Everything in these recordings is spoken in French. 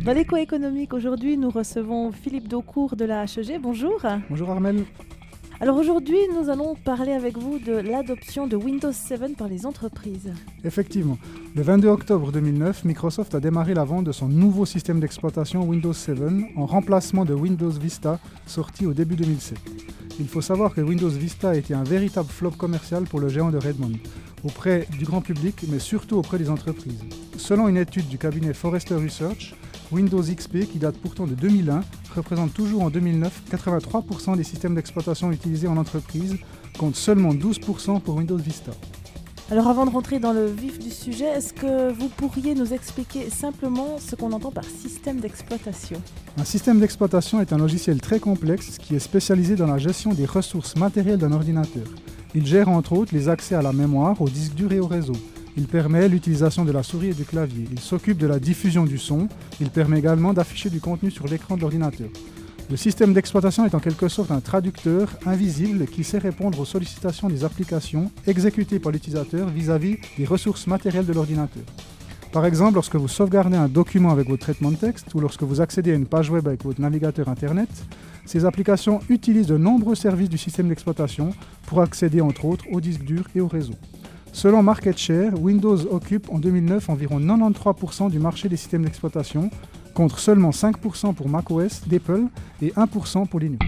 Dans l'écho économique, aujourd'hui, nous recevons Philippe Daucourt de la HEG. Bonjour. Bonjour Armel. Alors aujourd'hui, nous allons parler avec vous de l'adoption de Windows 7 par les entreprises. Effectivement, le 22 octobre 2009, Microsoft a démarré la vente de son nouveau système d'exploitation Windows 7 en remplacement de Windows Vista, sorti au début 2007. Il faut savoir que Windows Vista a été un véritable flop commercial pour le géant de Redmond, auprès du grand public, mais surtout auprès des entreprises. Selon une étude du cabinet Forrester Research, Windows XP, qui date pourtant de 2001, représente toujours en 2009 83% des systèmes d'exploitation utilisés en entreprise, contre seulement 12% pour Windows Vista. Alors avant de rentrer dans le vif du sujet, est-ce que vous pourriez nous expliquer simplement ce qu'on entend par système d'exploitation ? Un système d'exploitation est un logiciel très complexe qui est spécialisé dans la gestion des ressources matérielles d'un ordinateur. Il gère entre autres les accès à la mémoire, au disque dur et au réseau. Il permet l'utilisation de la souris et du clavier. Il s'occupe de la diffusion du son. Il permet également d'afficher du contenu sur l'écran de l'ordinateur. Le système d'exploitation est en quelque sorte un traducteur invisible qui sait répondre aux sollicitations des applications exécutées par l'utilisateur vis-à-vis des ressources matérielles de l'ordinateur. Par exemple, lorsque vous sauvegardez un document avec votre traitement de texte ou lorsque vous accédez à une page web avec votre navigateur Internet, ces applications utilisent de nombreux services du système d'exploitation pour accéder entre autres au disque dur et au réseau. Selon Market Share, Windows occupe en 2009 environ 93% du marché des systèmes d'exploitation, contre seulement 5% pour macOS d'Apple et 1% pour Linux.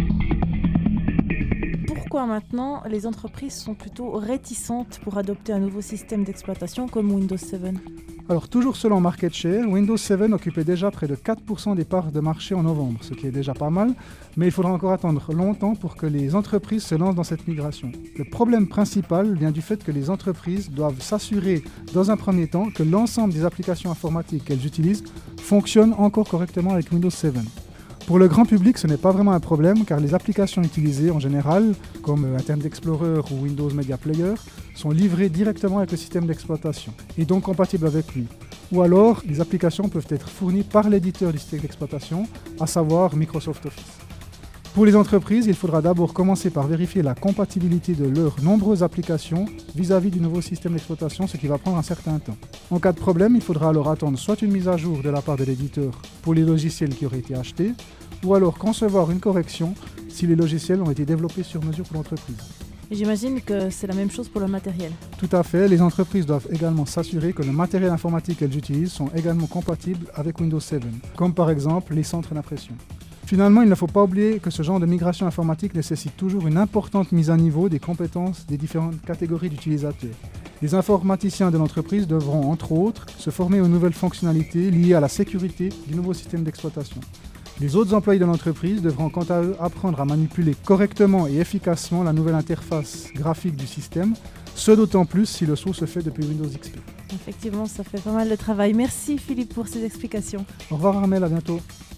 Pourquoi maintenant les entreprises sont plutôt réticentes pour adopter un nouveau système d'exploitation comme Windows 7 ? Alors toujours selon Market Share, Windows 7 occupait déjà près de 4% des parts de marché en novembre, ce qui est déjà pas mal, mais il faudra encore attendre longtemps pour que les entreprises se lancent dans cette migration. Le problème principal vient du fait que les entreprises doivent s'assurer dans un premier temps que l'ensemble des applications informatiques qu'elles utilisent fonctionnent encore correctement avec Windows 7. Pour le grand public, ce n'est pas vraiment un problème car les applications utilisées en général, comme Internet Explorer ou Windows Media Player, sont livrées directement avec le système d'exploitation et donc compatibles avec lui. Ou alors, les applications peuvent être fournies par l'éditeur du système d'exploitation, à savoir Microsoft Office. Pour les entreprises, il faudra d'abord commencer par vérifier la compatibilité de leurs nombreuses applications vis-à-vis du nouveau système d'exploitation, ce qui va prendre un certain temps. En cas de problème, il faudra alors attendre soit une mise à jour de la part de l'éditeur pour les logiciels qui auraient été achetés, ou alors concevoir une correction si les logiciels ont été développés sur mesure pour l'entreprise. Et j'imagine que c'est la même chose pour le matériel. Tout à fait, les entreprises doivent également s'assurer que le matériel informatique qu'elles utilisent sont également compatibles avec Windows 7, comme par exemple les centres d'impression. Finalement, il ne faut pas oublier que ce genre de migration informatique nécessite toujours une importante mise à niveau des compétences des différentes catégories d'utilisateurs. Les informaticiens de l'entreprise devront, entre autres, se former aux nouvelles fonctionnalités liées à la sécurité du nouveau système d'exploitation. Les autres employés de l'entreprise devront quant à eux apprendre à manipuler correctement et efficacement la nouvelle interface graphique du système, ce d'autant plus si le saut se fait depuis Windows XP. Effectivement, ça fait pas mal de travail. Merci Philippe pour ces explications. Au revoir Armel, à bientôt.